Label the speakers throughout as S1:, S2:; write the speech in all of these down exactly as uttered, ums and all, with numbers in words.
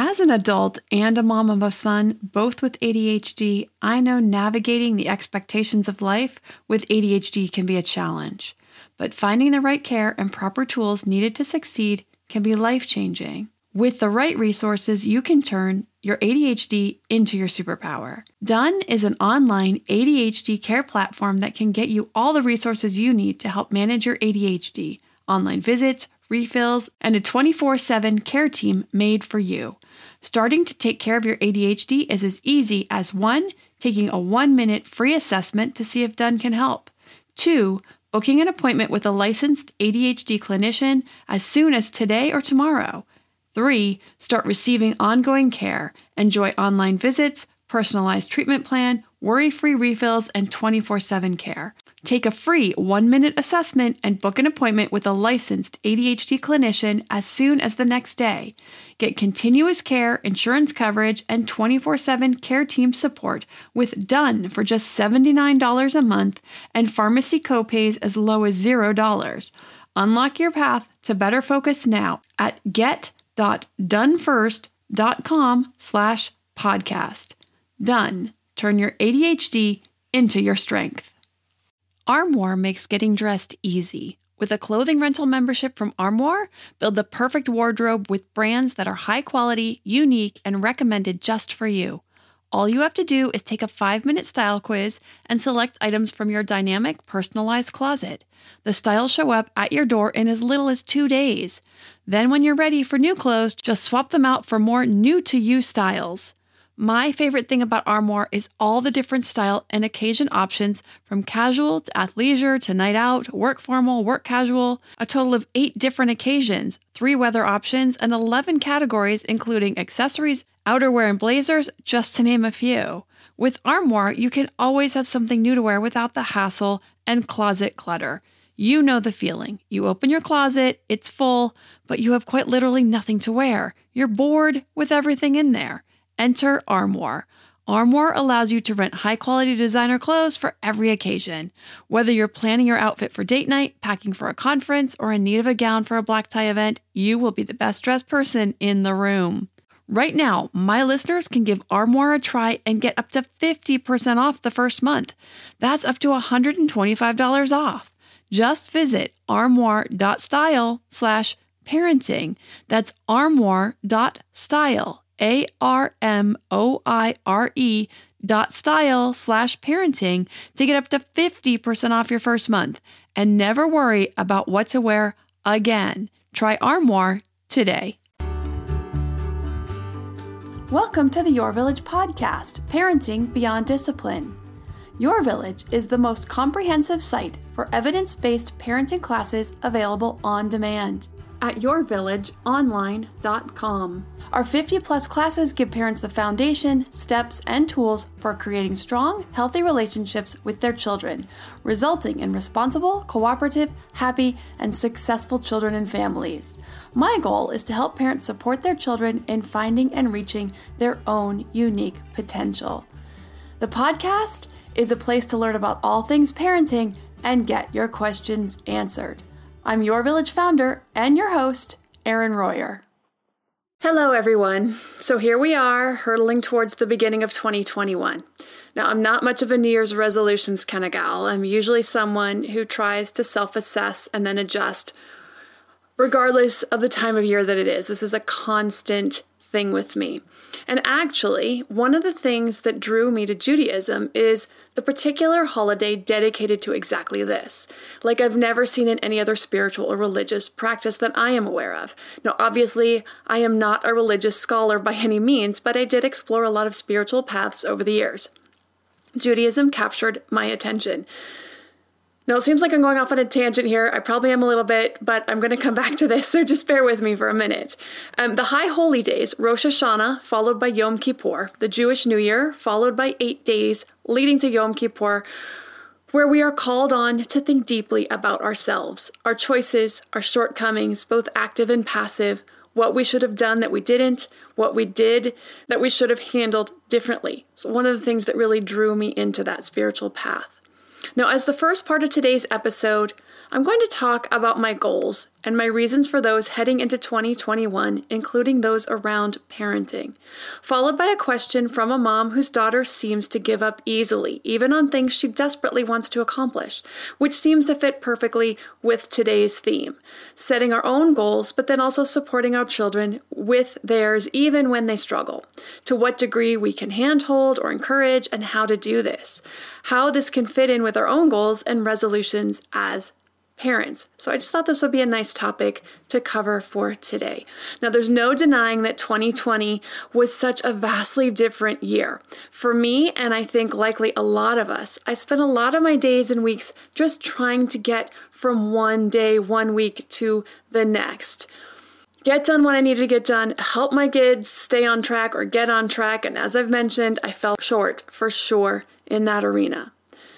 S1: As an adult and a mom of a son, both with A D H D, I know navigating the expectations of life with A D H D can be a challenge. But finding the right care and proper tools needed to succeed can be life-changing. With the right resources, you can turn your A D H D into your superpower. Done is an online A D H D care platform that can get you all the resources you need to help manage your A D H D, online visits, refills, and a twenty-four seven care team made for you. Starting to take care of your A D H D is as easy as one, taking a one-minute free assessment to see if Done can help. Two, booking an appointment with a licensed A D H D clinician as soon as today or tomorrow. Three, start receiving ongoing care. Enjoy online visits, personalized treatment plan, worry-free refills, and twenty-four seven care. Take a free one-minute assessment and book an appointment with a licensed A D H D clinician as soon as the next day. Get continuous care, insurance coverage, and twenty-four seven care team support with Done for just seventy-nine dollars a month and pharmacy copays as low as zero dollars. Unlock your path to better focus now at get.donefirst.com slash podcast. Done. Turn your A D H D into your strength. Armoire makes getting dressed easy. With a clothing rental membership from Armoire, build the perfect wardrobe with brands that are high quality, unique, and recommended just for you. All you have to do is take a five-minute style quiz and select items from your dynamic, personalized closet. The styles show up at your door in as little as two days. Then when you're ready for new clothes, just swap them out for more new-to-you styles. My favorite thing about Armoire is all the different style and occasion options, from casual to athleisure to night out, work formal, work casual, a total of eight different occasions, three weather options, and eleven categories including accessories, outerwear, and blazers, just to name a few. With Armoire, you can always have something new to wear without the hassle and closet clutter. You know the feeling. You open your closet, it's full, but you have quite literally nothing to wear. You're bored with everything in there. Enter Armoire. Armoire allows you to rent high-quality designer clothes for every occasion. Whether you're planning your outfit for date night, packing for a conference, or in need of a gown for a black tie event, you will be the best-dressed person in the room. Right now, my listeners can give Armoire a try and get up to fifty percent off the first month. That's up to one hundred twenty-five dollars off. Just visit armoire.style slash parenting. That's armoire.style. A R M O I R E dot style slash parenting to get up to fifty percent off your first month and never worry about what to wear again. Try Armoire today. Welcome to the Your Village podcast, Parenting Beyond Discipline. Your Village is the most comprehensive site for evidence-based parenting classes available on demand at your village online dot com. Our fifty plus classes give parents the foundation, steps, and tools for creating strong, healthy relationships with their children, resulting in responsible, cooperative, happy, and successful children and families. My goal is to help parents support their children in finding and reaching their own unique potential. The podcast is a place to learn about all things parenting and get your questions answered. I'm Your Village founder and your host, Erin Royer. Hello, everyone. So here we are, hurtling towards the beginning of twenty twenty-one. Now, I'm not much of a New Year's resolutions kind of gal. I'm usually someone who tries to self-assess and then adjust, regardless of the time of year that it is. This is a constant thing with me. And actually, one of the things that drew me to Judaism is the particular holiday dedicated to exactly this. Like I've never seen in any other spiritual or religious practice that I am aware of. Now, obviously, I am not a religious scholar by any means, but I did explore a lot of spiritual paths over the years. Judaism captured my attention. Now, it seems like I'm going off on a tangent here. I probably am a little bit, but I'm going to come back to this, so just bear with me for a minute. Um, the High Holy Days, Rosh Hashanah, followed by Yom Kippur, the Jewish New Year, followed by eight days, leading to Yom Kippur, where we are called on to think deeply about ourselves, our choices, our shortcomings, both active and passive, what we should have done that we didn't, what we did that we should have handled differently. So one of the things that really drew me into that spiritual path. Now, as the first part of today's episode, I'm going to talk about my goals and my reasons for those heading into twenty twenty-one, including those around parenting, followed by a question from a mom whose daughter seems to give up easily, even on things she desperately wants to accomplish, which seems to fit perfectly with today's theme, setting our own goals, but then also supporting our children with theirs even when they struggle, to what degree we can handhold or encourage, and how to do this, how this can fit in with our own goals and resolutions as parents. So I just thought this would be a nice topic to cover for today. Now, there's no denying that twenty twenty was such a vastly different year. For me, and I think likely a lot of us, I spent a lot of my days and weeks just trying to get from one day, one week to the next. Get done what I needed to get done, help my kids stay on track or get on track. And as I've mentioned, I fell short for sure in that arena.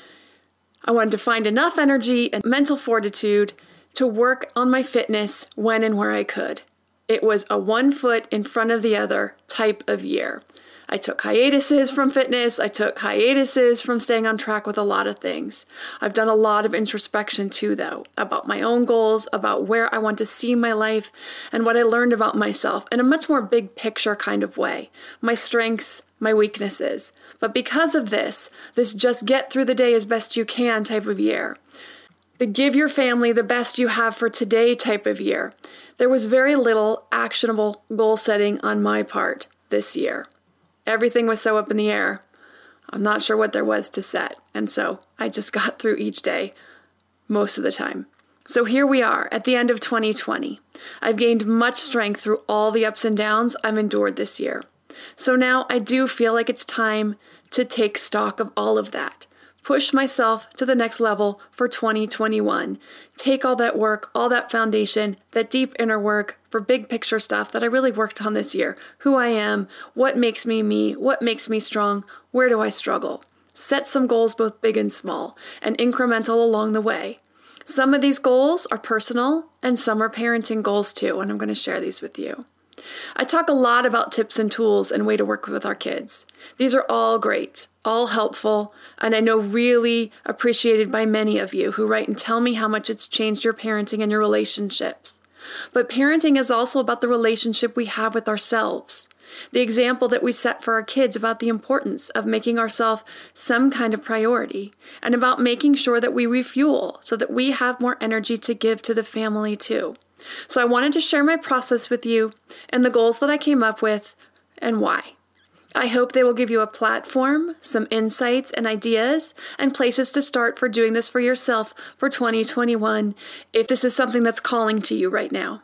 S1: I wanted to find enough energy and mental fortitude to work on my fitness when and where I could. It was a one foot in front of the other type of year. I took hiatuses from fitness. I took hiatuses from staying on track with a lot of things. I've done a lot of introspection too, though, about my own goals, about where I want to see my life, and what I learned about myself in a much more big picture kind of way. My strengths, my weaknesses. But because of this, this just get through the day as best you can type of year, the give your family the best you have for today type of year, there was very little actionable goal setting on my part this year. Everything was so up in the air. I'm not sure what there was to set. And so I just got through each day most of the time. So here we are at the end of twenty twenty. I've gained much strength through all the ups and downs I've endured this year. So now I do feel like it's time to take stock of all of that. Push myself to the next level for twenty twenty-one. Take all that work, all that foundation, that deep inner work for big picture stuff that I really worked on this year. Who I am, what makes me me, what makes me strong, where do I struggle? Set some goals both big and small, and incremental along the way. Some of these goals are personal, and some are parenting goals too, and I'm going to share these with you. I talk a lot about tips and tools and way to work with our kids. These are all great, all helpful, and I know really appreciated by many of you who write and tell me how much it's changed your parenting and your relationships. But parenting is also about the relationship we have with ourselves, the example that we set for our kids about the importance of making ourselves some kind of priority, and about making sure that we refuel so that we have more energy to give to the family too. So I wanted to share my process with you and the goals that I came up with and why. I hope they will give you a platform, some insights and ideas, and places to start for doing this for yourself for twenty twenty-one, if this is something that's calling to you right now.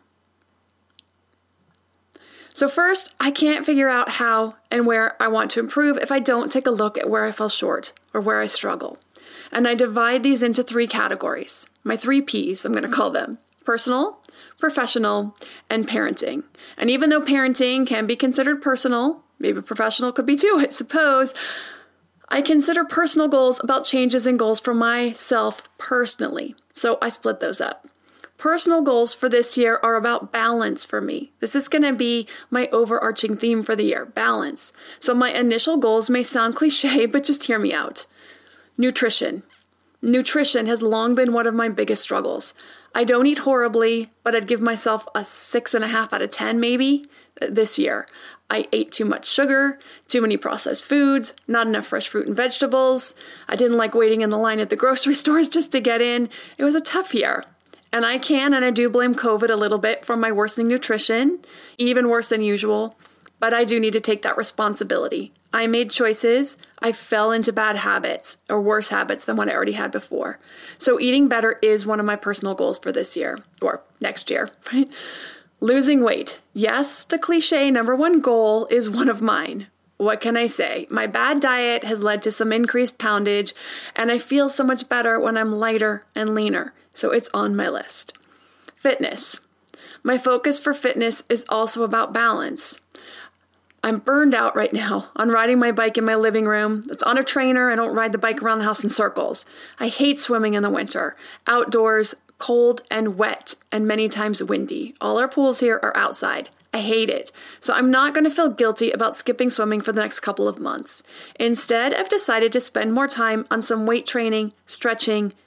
S1: So first, I can't figure out how and where I want to improve if I don't take a look at where I fell short or where I struggle. And I divide these into three categories, my three P's, I'm going to call them: personal, professional, and parenting. And even though parenting can be considered personal, maybe professional could be too, I suppose, I consider personal goals about changes in goals for myself personally. So I split those up. Personal goals for this year are about balance for me. This is going to be my overarching theme for the year, balance. So my initial goals may sound cliche, but just hear me out. Nutrition. Nutrition has long been one of my biggest struggles. I don't eat horribly, but I'd give myself a six and a half out of ten maybe this year. I ate too much sugar, too many processed foods, not enough fresh fruit and vegetables. I didn't like waiting in the line at the grocery stores just to get in. It was a tough year. And I can and I do blame COVID a little bit for my worsening nutrition, even worse than usual. But I do need to take that responsibility. I made choices. I fell into bad habits or worse habits than what I already had before. So eating better is one of my personal goals for this year or next year, right? Losing weight. Yes, the cliche number one goal is one of mine. What can I say? My bad diet has led to some increased poundage, and I feel so much better when I'm lighter and leaner. So it's on my list. Fitness. My focus for fitness is also about balance. I'm burned out right now on riding my bike in my living room. It's on a trainer. I don't ride the bike around the house in circles. I hate swimming in the winter. Outdoors, cold and wet, and many times windy. All our pools here are outside. I hate it. So I'm not going to feel guilty about skipping swimming for the next couple of months. Instead, I've decided to spend more time on some weight training, stretching,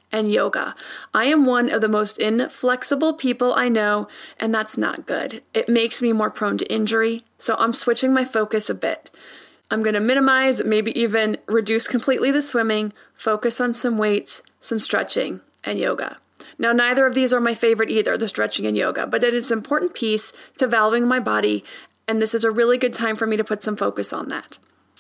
S1: and yoga. I am one of the most inflexible people I know, and that's not good. It makes me more prone to injury, so I'm switching my focus a bit. I'm going to minimize, maybe even reduce completely the swimming, focus on some weights, some stretching, and yoga. Now, neither of these are my favorite either, the stretching and yoga, but it is an important piece to valuing my body, and this is a really good time for me to put some focus on that.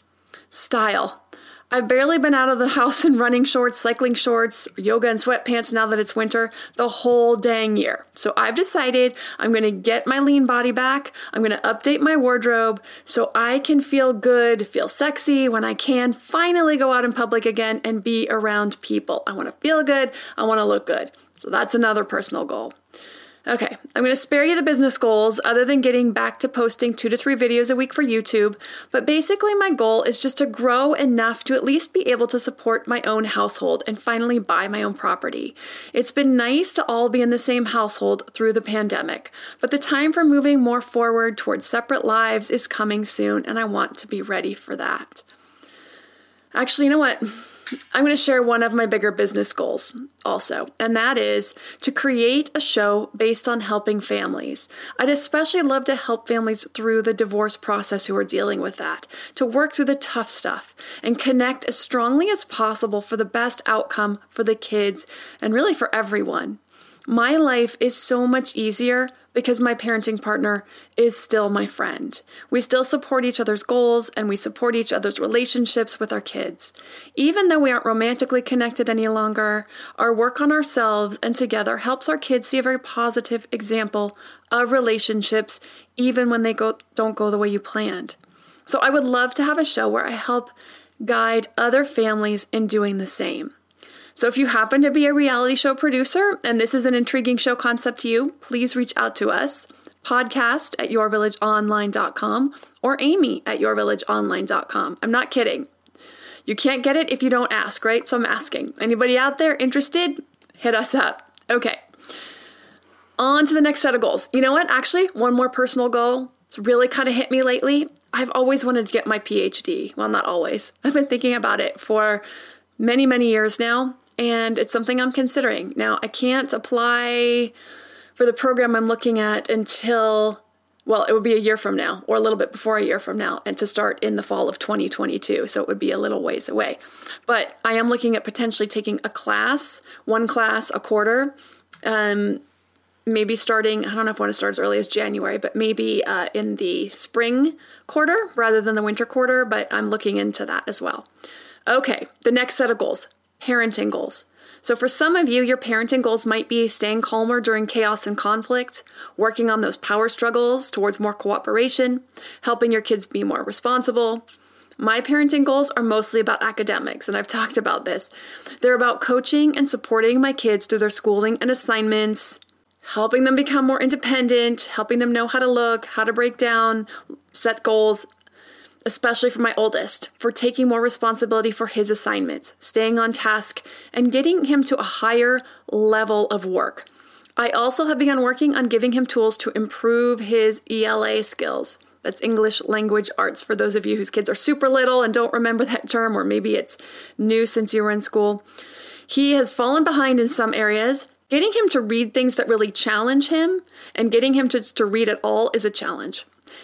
S1: Style. I've barely been out of the house in running shorts, cycling shorts, yoga and sweatpants now that it's winter, the whole dang year. So I've decided I'm going to get my lean body back. I'm going to update my wardrobe so I can feel good, feel sexy when I can finally go out in public again and be around people. I want to feel good. I want to look good. So that's another personal goal. Okay, I'm going to spare you the business goals other than getting back to posting two to three videos a week for YouTube, but basically my goal is just to grow enough to at least be able to support my own household and finally buy my own property. It's been nice to all be in the same household through the pandemic, but the time for moving more forward towards separate lives is coming soon, and I want to be ready for that. Actually, you know what? I'm going to share one of my bigger business goals also, and that is to create a show based on helping families. I'd especially love to help families through the divorce process who are dealing with that, to work through the tough stuff and connect as strongly as possible for the best outcome for the kids and really for everyone. My life is so much easier because my parenting partner is still my friend. We still support each other's goals and we support each other's relationships with our kids. Even though we aren't romantically connected any longer, our work on ourselves and together helps our kids see a very positive example of relationships even when they go don't go the way you planned. So I would love to have a show where I help guide other families in doing the same. So if you happen to be a reality show producer and this is an intriguing show concept to you, please reach out to us, podcast at your village online dot com or Amy at your village online dot com. I'm not kidding. You can't get it if you don't ask, right? So I'm asking. Anybody out there interested? Hit us up. Okay. On to the next set of goals. You know what? Actually, one more personal goal. It's really kind of hit me lately. I've always wanted to get my P H D. Well, not always. I've been thinking about it for many, many years now. And it's something I'm considering. Now, I can't apply for the program I'm looking at until, well, it would be a year from now, or a little bit before a year from now, and to start in the fall of twenty twenty-two. So it would be a little ways away. But I am looking at potentially taking a class, one class a quarter, um, maybe starting, I don't know if I want to start as early as January, but maybe uh, in the spring quarter rather than the winter quarter, but I'm looking into that as well. Okay, the next set of goals. Parenting goals. So for some of you, your parenting goals might be staying calmer during chaos and conflict, working on those power struggles towards more cooperation, helping your kids be more responsible. My parenting goals are mostly about academics, and I've talked about this. They're about coaching and supporting my kids through their schooling and assignments, helping them become more independent, helping them know how to look, how to break down, set goals, especially for my oldest, for taking more responsibility for his assignments, staying on task, and getting him to a higher level of work. I also have begun working on giving him tools to improve his E L A skills. That's English Language Arts for those of you whose kids are super little and don't remember that term, or maybe it's new since you were in school. He has fallen behind in some areas. Getting him to read things that really challenge him and getting him to, to read at all is a challenge.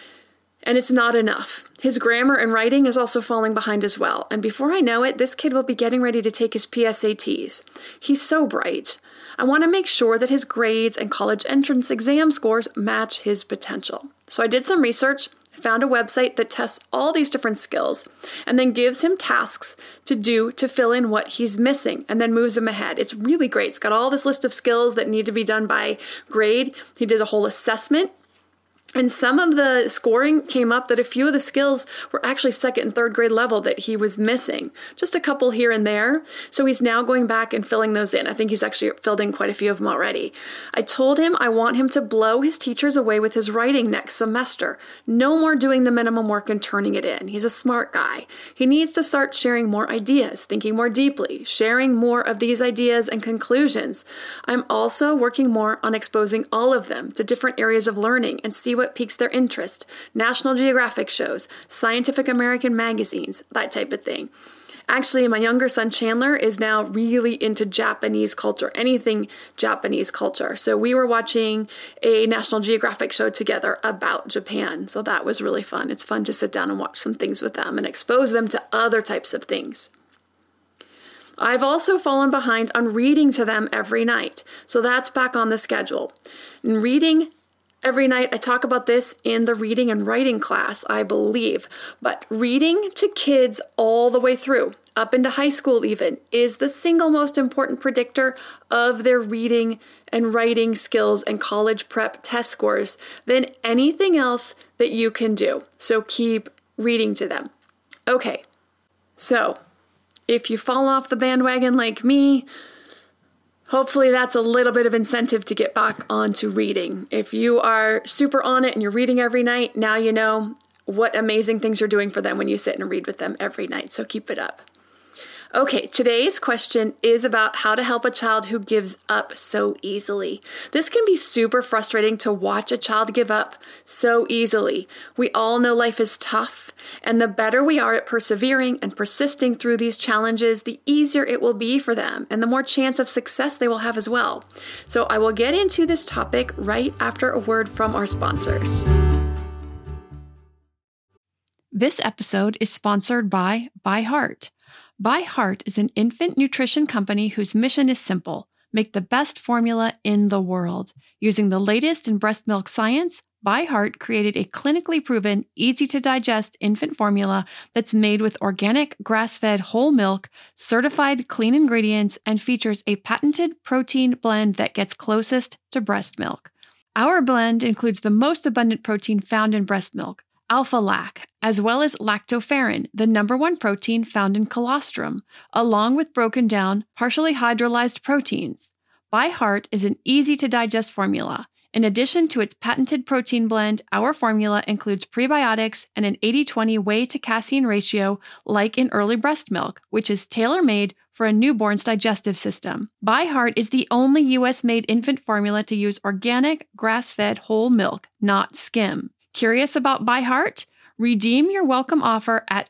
S1: And it's not enough. His grammar and writing is also falling behind as well. And before I know it, this kid will be getting ready to take his P S A Ts. He's so bright. I want to make sure that his grades and college entrance exam scores match his potential. So I did some research, found a website that tests all these different skills, and then gives him tasks to do to fill in what he's missing, and then moves him ahead. It's really great. It's got all this list of skills that need to be done by grade. He did a whole assessment. And some of the scoring came up that a few of the skills were actually second and third grade level that he was missing. Just a couple here and there. So he's now going back and filling those in. I think he's actually filled in quite a few of them already. I told him I want him to blow his teachers away with his writing next semester. No more doing the minimum work and turning it in. He's a smart guy. He needs to start sharing more ideas, thinking more deeply, sharing more of these ideas and conclusions. I'm also working more on exposing all of them to different areas of learning and see what piques their interest, National Geographic shows, Scientific American magazines, that type of thing. Actually, my younger son Chandler is now really into Japanese culture, anything Japanese culture. So we were watching a National Geographic show together about Japan. So that was really fun. It's fun to sit down and watch some things with them and expose them to other types of things. I've also fallen behind on reading to them every night. So that's back on the schedule. And reading every night, I talk about this in the reading and writing class, I believe. But reading to kids all the way through, up into high school even, is the single most important predictor of their reading and writing skills and college prep test scores than anything else that you can do. So keep reading to them. Okay, so if you fall off the bandwagon like me, hopefully that's a little bit of incentive to get back onto reading. If you are super on it and you're reading every night, now you know what amazing things you're doing for them when you sit and read with them every night. So keep it up. Okay, today's question is about how to help a child who gives up so easily. This can be super frustrating to watch a child give up so easily. We all know life is tough, and the better we are at persevering and persisting through these challenges, the easier it will be for them, and the more chance of success they will have as well. So I will get into this topic right after a word from our sponsors.
S2: This episode is sponsored by ByHeart. ByHeart is an infant nutrition company whose mission is simple: make the best formula in the world. Using the latest in breast milk science, ByHeart created a clinically proven, easy-to-digest infant formula that's made with organic, grass-fed whole milk, certified clean ingredients, and features a patented protein blend that gets closest to breast milk. Our blend includes the most abundant protein found in breast milk, alpha-lac, as well as lactoferrin, the number one protein found in colostrum, along with broken down, partially hydrolyzed proteins. ByHeart is an easy-to-digest formula. In addition to its patented protein blend, our formula includes prebiotics and an eighty twenty whey to casein ratio like in early breast milk, which is tailor-made for a newborn's digestive system. ByHeart is the only U S-made infant formula to use organic, grass-fed whole milk, not skim. Curious about ByHeart? Redeem your welcome offer at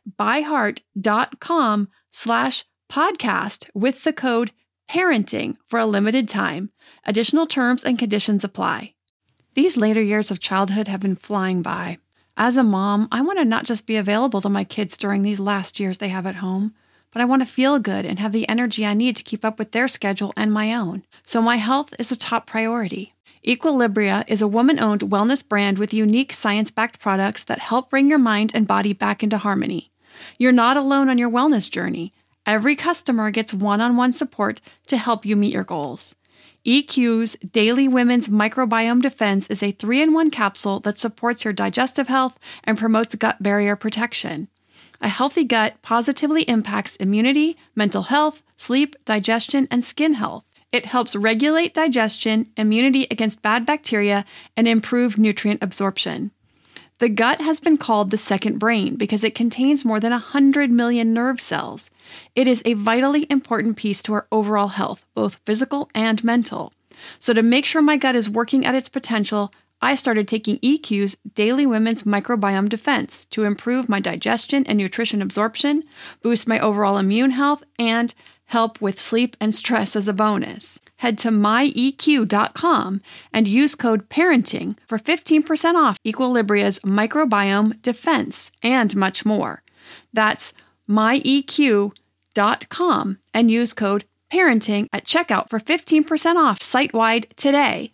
S2: byheart.com slash podcast with the code parenting for a limited time. Additional terms and conditions apply. These later years of childhood have been flying by. As a mom, I want to not just be available to my kids during these last years they have at home, but I want to feel good and have the energy I need to keep up with their schedule and my own. So my health is a top priority. Equilibria is a woman-owned wellness brand with unique science-backed products that help bring your mind and body back into harmony. You're not alone on your wellness journey. Every customer gets one-on-one support to help you meet your goals. E Q's Daily Women's Microbiome Defense is a three in one capsule that supports your digestive health and promotes gut barrier protection. A healthy gut positively impacts immunity, mental health, sleep, digestion, and skin health. It helps regulate digestion, immunity against bad bacteria, and improve nutrient absorption. The gut has been called the second brain because it contains more than one hundred million nerve cells. It is a vitally important piece to our overall health, both physical and mental. So to make sure my gut is working at its potential, I started taking E Q's Daily Women's Microbiome Defense to improve my digestion and nutrition absorption, boost my overall immune health, and help with sleep and stress as a bonus. Head to my E Q dot com and use code PARENTING for fifteen percent off Equilibria's Microbiome Defense and much more. That's my E Q dot com and use code PARENTING at checkout for fifteen percent off site-wide today.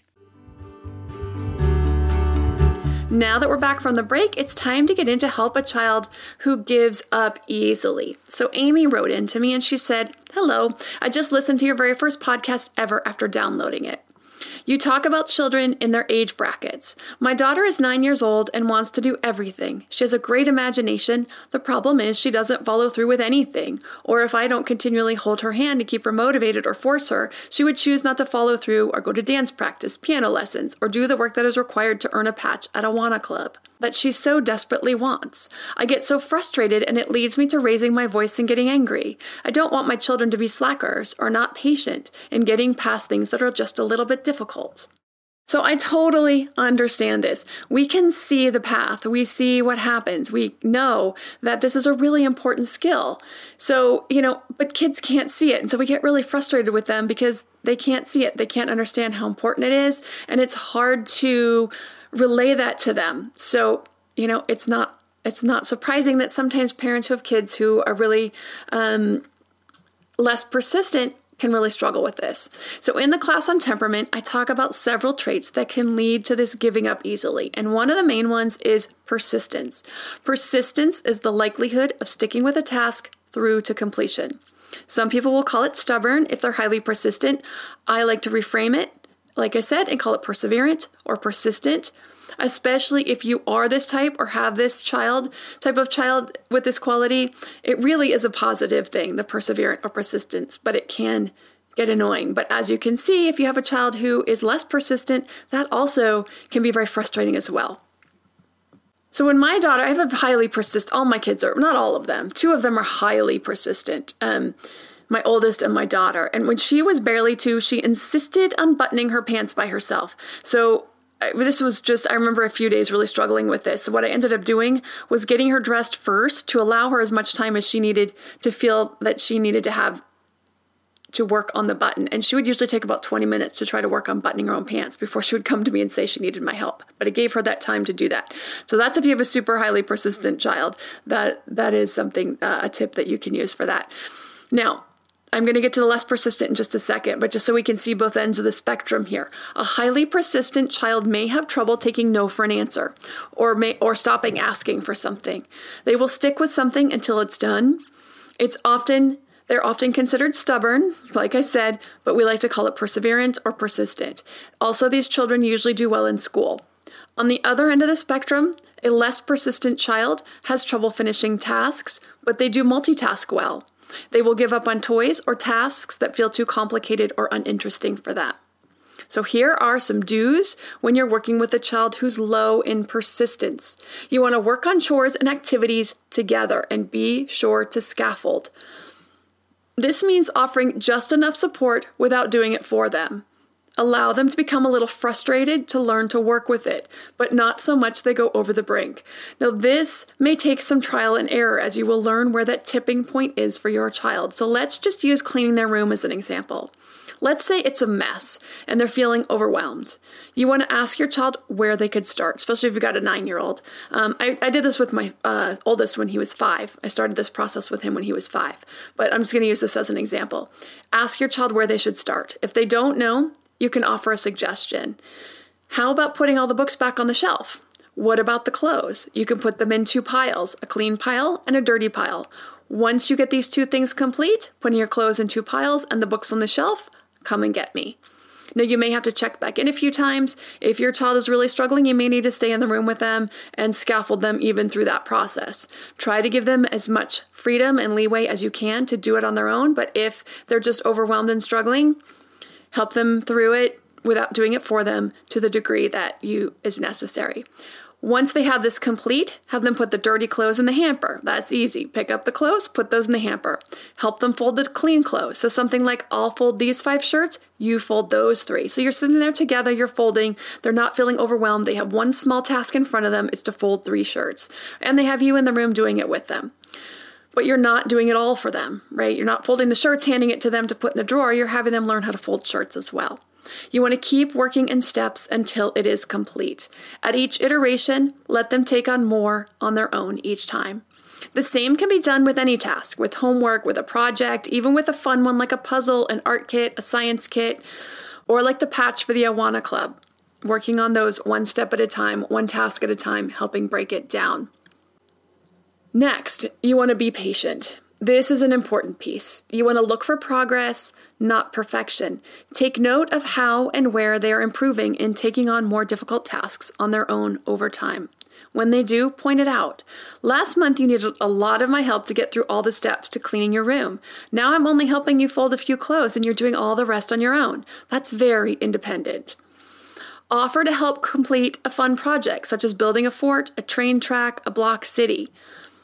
S1: Now that we're back from the break, it's time to get into help a child who gives up easily. So Amy wrote in to me and she said, "Hello, I just listened to your very first podcast ever after downloading it. You talk about children in their age brackets. My daughter is nine years old and wants to do everything. She has a great imagination. The problem is she doesn't follow through with anything. Or if I don't continually hold her hand to keep her motivated or force her, she would choose not to follow through or go to dance practice, piano lessons, or do the work that is required to earn a patch at Awana Club that she so desperately wants. I get so frustrated and it leads me to raising my voice and getting angry. I don't want my children to be slackers or not patient in getting past things that are just a little bit difficult." So I totally understand this. We can see the path. We see what happens. We know that this is a really important skill. So, you know, but kids can't see it. And so we get really frustrated with them because they can't see it. They can't understand how important it is. And it's hard to relay that to them. So, you know, it's not, it's not surprising that sometimes parents who have kids who are really um, less persistent can really struggle with this. So in the class on temperament, I talk about several traits that can lead to this giving up easily. And one of the main ones is persistence. Persistence is the likelihood of sticking with a task through to completion. Some people will call it stubborn if they're highly persistent. I like to reframe it, like I said, and call it perseverant or persistent. Especially if you are this type or have this child, type of child with this quality, it really is a positive thing, the perseverant or persistence, but it can get annoying. But as you can see, if you have a child who is less persistent, that also can be very frustrating as well. So when my daughter, I have a highly persistent, all my kids are, not all of them, two of them are highly persistent. Um, my oldest and my daughter. And when she was barely two, she insisted on buttoning her pants by herself. So this was just, I remember a few days really struggling with this. So what I ended up doing was getting her dressed first to allow her as much time as she needed to feel that she needed to have to work on the button. And she would usually take about twenty minutes to try to work on buttoning her own pants before she would come to me and say she needed my help. But it gave her that time to do that. So that's if you have a super highly persistent child, that that is something, uh, a tip that you can use for that. Now, I'm going to get to the less persistent in just a second, but just so we can see both ends of the spectrum here. A highly persistent child may have trouble taking no for an answer or may or stopping asking for something. They will stick with something until it's done. It's often they're often considered stubborn, like I said, but we like to call it perseverant or persistent. Also, these children usually do well in school. On the other end of the spectrum, a less persistent child has trouble finishing tasks, but they do multitask well. They will give up on toys or tasks that feel too complicated or uninteresting for them. So here are some do's when you're working with a child who's low in persistence. You want to work on chores and activities together and be sure to scaffold. This means offering just enough support without doing it for them. Allow them to become a little frustrated to learn to work with it, but not so much they go over the brink. Now, this may take some trial and error as you will learn where that tipping point is for your child. So let's just use cleaning their room as an example. Let's say it's a mess and they're feeling overwhelmed. You want to ask your child where they could start, especially if you've got a nine-year-old. Um, I, I did this with my uh, oldest when he was five. I started this process with him when he was five, but I'm just going to use this as an example. Ask your child where they should start. If they don't know, you can offer a suggestion. How about putting all the books back on the shelf? What about the clothes? You can put them in two piles, a clean pile and a dirty pile. Once you get these two things complete, putting your clothes in two piles and the books on the shelf, come and get me. Now, you may have to check back in a few times. If your child is really struggling, you may need to stay in the room with them and scaffold them even through that process. Try to give them as much freedom and leeway as you can to do it on their own, but if they're just overwhelmed and struggling, help them through it without doing it for them to the degree that you is necessary. Once they have this complete, have them put the dirty clothes in the hamper. That's easy. Pick up the clothes, put those in the hamper. Help them fold the clean clothes. So something like, I'll fold these five shirts, you fold those three. So you're sitting there together, you're folding. They're not feeling overwhelmed. They have one small task in front of them. It's to fold three shirts. And they have you in the room doing it with them. But you're not doing it all for them, right? You're not folding the shirts, handing it to them to put in the drawer. You're having them learn how to fold shirts as well. You want to keep working in steps until it is complete. At each iteration, let them take on more on their own each time. The same can be done with any task, with homework, with a project, even with a fun one like a puzzle, an art kit, a science kit, or like the patch for the Awana Club. Working on those one step at a time, one task at a time, helping break it down. Next, you want to be patient. This is an important piece. You want to look for progress, not perfection. Take note of how and where they are improving in taking on more difficult tasks on their own over time. When they do, point it out. Last month, you needed a lot of my help to get through all the steps to cleaning your room. Now I'm only helping you fold a few clothes and you're doing all the rest on your own. That's very independent. Offer to help complete a fun project, such as building a fort, a train track, a block city.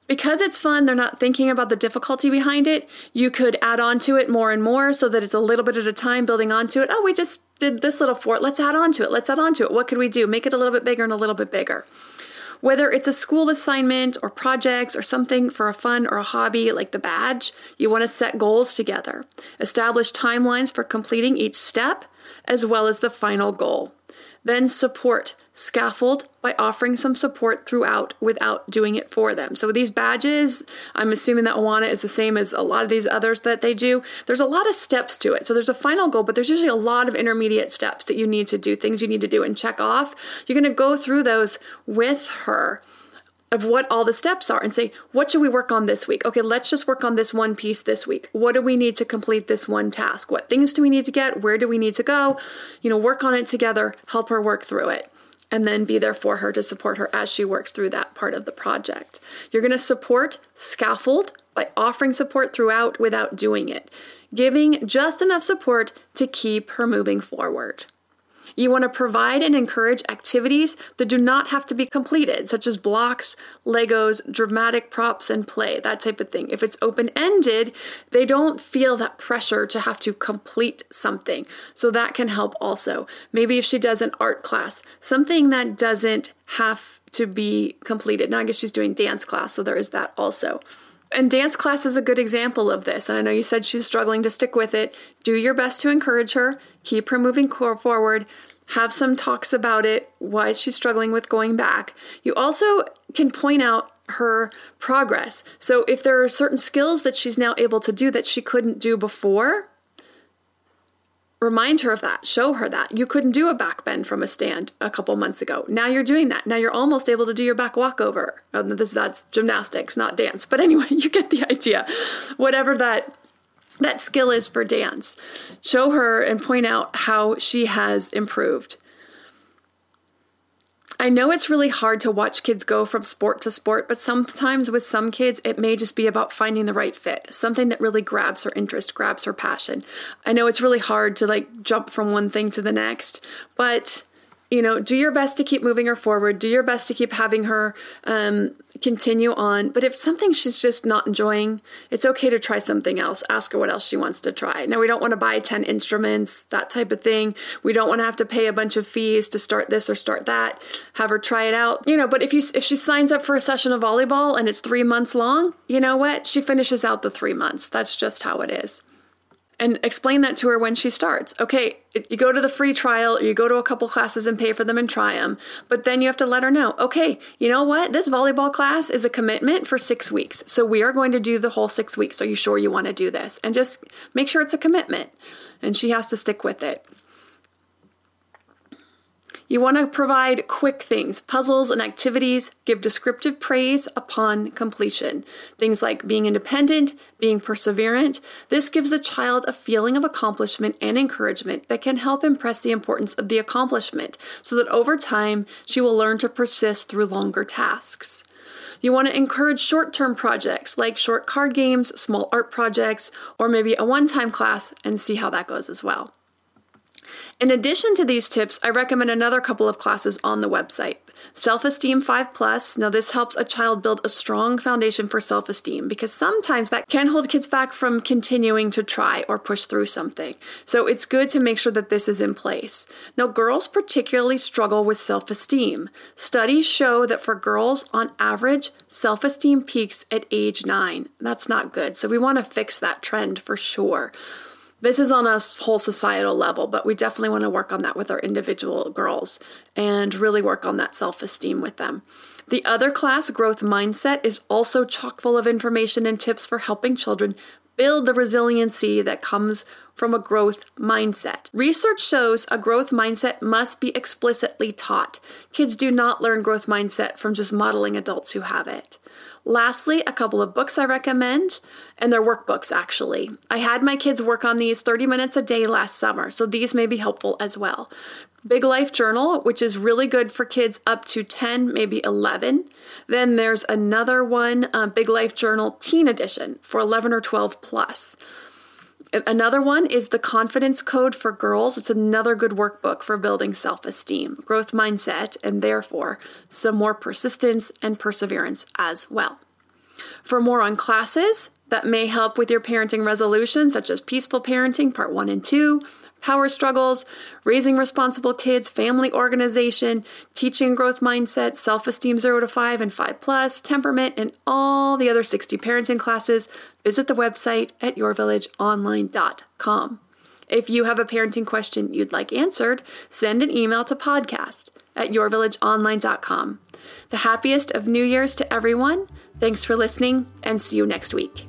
S1: Because it's fun, they're not thinking about the difficulty behind it. You could add on to it more and more so that it's a little bit at a time building onto it. Oh, we just did this little fort. Let's add on to it. Let's add on to it. What could we do? Make it a little bit bigger and a little bit bigger. Whether it's a school assignment or projects or something for a fun or a hobby like the badge, you want to set goals together. Establish timelines for completing each step as well as the final goal. Then support. Scaffold by offering some support throughout without doing it for them. So these badges, I'm assuming that Awana is the same as a lot of these others that they do. There's a lot of steps to it. So there's a final goal, but there's usually a lot of intermediate steps that you need to do, things you need to do and check off. You're going to go through those with her of what all the steps are and say, what should we work on this week? Okay, let's just work on this one piece this week. What do we need to complete this one task? What things do we need to get? Where do we need to go? You know, work on it together, help her work through it. And then be there for her to support her as she works through that part of the project. You're going to support, scaffold by offering support throughout without doing it, giving just enough support to keep her moving forward. You want to provide and encourage activities that do not have to be completed, such as blocks, Legos, dramatic props, and play, that type of thing. If it's open-ended, they don't feel that pressure to have to complete something. So that can help also. Maybe if she does an art class, something that doesn't have to be completed. Now I guess she's doing dance class, so there is that also. And dance class is a good example of this. And I know you said she's struggling to stick with it. Do your best to encourage her. Keep her moving forward. Have some talks about it, why she's struggling with going back. You also can point out her progress. So if there are certain skills that she's now able to do that she couldn't do before, remind her of that. Show her that. You couldn't do a back bend from a stand a couple months ago. Now you're doing that. Now you're almost able to do your back walkover. Oh, this, that's gymnastics, not dance. But anyway, you get the idea. Whatever that that skill is for dance. Show her and point out how she has improved. I know it's really hard to watch kids go from sport to sport, but sometimes with some kids, it may just be about finding the right fit, something that really grabs her interest, grabs her passion. I know it's really hard to like jump from one thing to the next, but you know, do your best to keep moving her forward. Do your best to keep having her um, continue on. But if something she's just not enjoying, it's okay to try something else. Ask her what else she wants to try. Now, we don't want to buy ten instruments, that type of thing. We don't want to have to pay a bunch of fees to start this or start that. Have her try it out. You know, but if you if she signs up for a session of volleyball and it's three months long, you know what? She finishes out the three months. That's just how it is. And explain that to her when she starts. Okay, you go to the free trial, or you go to a couple classes and pay for them and try them. But then you have to let her know, okay, you know what? This volleyball class is a commitment for six weeks. So we are going to do the whole six weeks. Are you sure you want to do this? And just make sure it's a commitment. And she has to stick with it. You want to provide quick things, puzzles and activities, give descriptive praise upon completion. Things like being independent, being perseverant. This gives the child a feeling of accomplishment and encouragement that can help impress the importance of the accomplishment so that over time she will learn to persist through longer tasks. You want to encourage short-term projects like short card games, small art projects, or maybe a one-time class and see how that goes as well. In addition to these tips, I recommend another couple of classes on the website. Self-Esteem five plus. Now this helps a child build a strong foundation for self-esteem because sometimes that can hold kids back from continuing to try or push through something. So it's good to make sure that this is in place. Now girls particularly struggle with self-esteem. Studies show that for girls, on average, self-esteem peaks at age nine. That's not good. So we want to fix that trend for sure. This is on a whole societal level, but we definitely want to work on that with our individual girls and really work on that self-esteem with them. The other class, Growth Mindset, is also chock full of information and tips for helping children build the resiliency that comes from a growth mindset. Research shows a growth mindset must be explicitly taught. Kids do not learn growth mindset from just modeling adults who have it. Lastly, a couple of books I recommend, and they're workbooks actually. I had my kids work on these thirty minutes a day last summer, so these may be helpful as well. Big Life Journal, which is really good for kids up to ten, maybe eleven. Then there's another one, uh, Big Life Journal Teen Edition for eleven or twelve plus. Another one is The Confidence Code for Girls. It's another good workbook for building self-esteem, growth mindset, and therefore some more persistence and perseverance as well. For more on classes that may help with your parenting resolution, such as Peaceful Parenting Part one and two, Power Struggles, Raising Responsible Kids, Family Organization, Teaching Growth Mindset, Self-Esteem zero to five and five plus, Temperament, and all the other sixty parenting classes, visit the website at your village online dot com. If you have a parenting question you'd like answered, send an email to podcast at your village online dot com. The happiest of New Year's to everyone. Thanks for listening, and see you next week.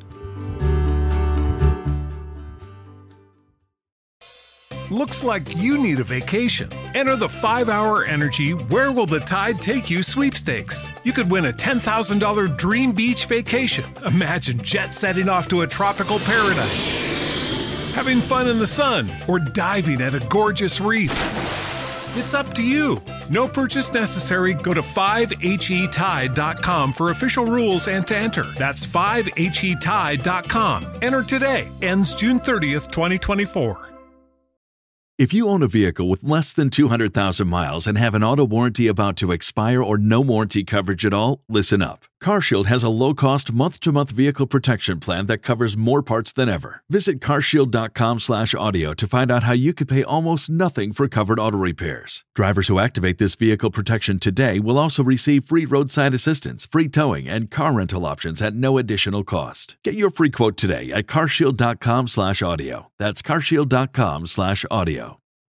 S3: Looks like you need a vacation. Enter the five hour Energy Where Will the Tide Take You sweepstakes. You could win a ten thousand dollars dream beach vacation. Imagine jet setting off to a tropical paradise, having fun in the sun, or diving at a gorgeous reef. It's up to you. No purchase necessary. Go to five H E tide dot com for official rules and to enter. That's five H E tide dot com. Enter today. Ends June thirtieth, twenty twenty-four.
S4: If you own a vehicle with less than two hundred thousand miles and have an auto warranty about to expire or no warranty coverage at all, listen up. CarShield has a low-cost month-to-month vehicle protection plan that covers more parts than ever. Visit carshield dot com slash audio to find out how you could pay almost nothing for covered auto repairs. Drivers who activate this vehicle protection today will also receive free roadside assistance, free towing, and car rental options at no additional cost. Get your free quote today at carshield dot com slash audio. That's carshield dot com slash audio.